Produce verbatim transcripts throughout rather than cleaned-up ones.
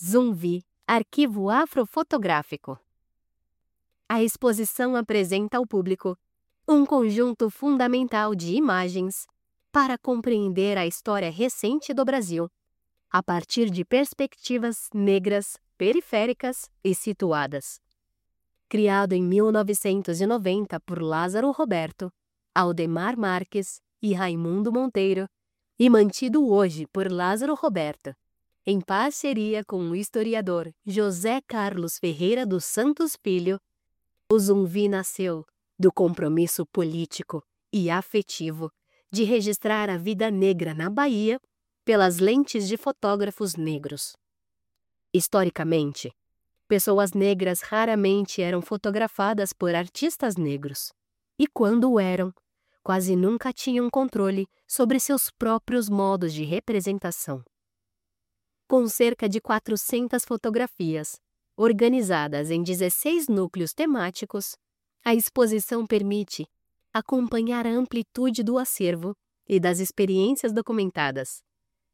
Zumbi, arquivo afrofotográfico. A exposição apresenta ao público um conjunto fundamental de imagens para compreender a história recente do Brasil, a partir de perspectivas negras, periféricas e situadas. Criado em mil novecentos e noventa por Lázaro Roberto, Aldemar Marques e Raimundo Monteiro, e mantido hoje por Lázaro Roberto, em parceria com o historiador José Carlos Ferreira dos Santos Filho, o Zumbi nasceu do compromisso político e afetivo de registrar a vida negra na Bahia pelas lentes de fotógrafos negros. Historicamente, pessoas negras raramente eram fotografadas por artistas negros, e quando o eram, quase nunca tinham controle sobre seus próprios modos de representação. Com cerca de quatrocentas fotografias, organizadas em dezesseis núcleos temáticos, a exposição permite acompanhar a amplitude do acervo e das experiências documentadas.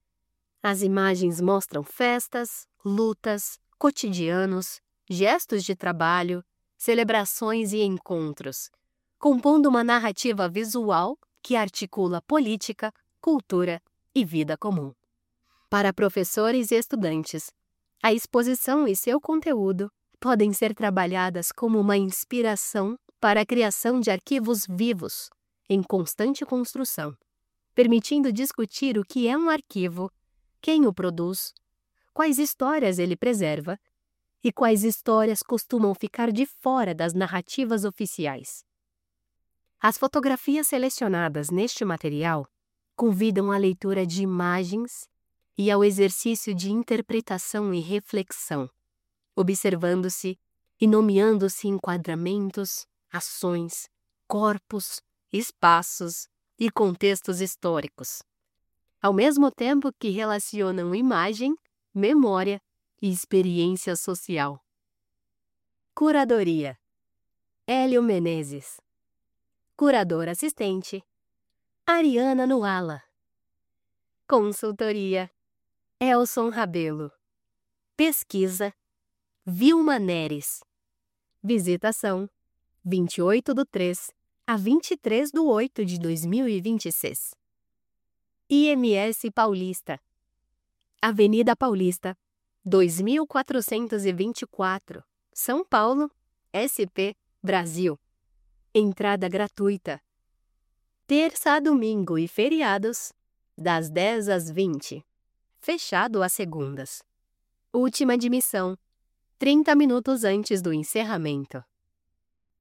As imagens mostram festas, lutas, cotidianos, gestos de trabalho, celebrações e encontros, compondo uma narrativa visual que articula política, cultura e vida comum. Para professores e estudantes, a exposição e seu conteúdo podem ser trabalhadas como uma inspiração para a criação de arquivos vivos, em constante construção, permitindo discutir o que é um arquivo, quem o produz, quais histórias ele preserva e quais histórias costumam ficar de fora das narrativas oficiais. As fotografias selecionadas neste material convidam à leitura de imagens e ao exercício de interpretação e reflexão, observando-se e nomeando-se enquadramentos, ações, corpos, espaços e contextos históricos, ao mesmo tempo que relacionam imagem, memória e experiência social. Curadoria: Hélio Menezes. Curador assistente: Ariana Nuala. Consultoria: Elson Rabelo. Pesquisa: Vilma Neres. Visitação: vinte e oito do três a vinte e três do oito de dois mil e vinte e seis. I M S Paulista, Avenida Paulista, dois mil quatrocentos e vinte e quatro, São Paulo, S P, Brasil. Entrada gratuita. Terça a domingo e feriados, das dez às vinte. Fechado às segundas. Última admissão, trinta minutos antes do encerramento.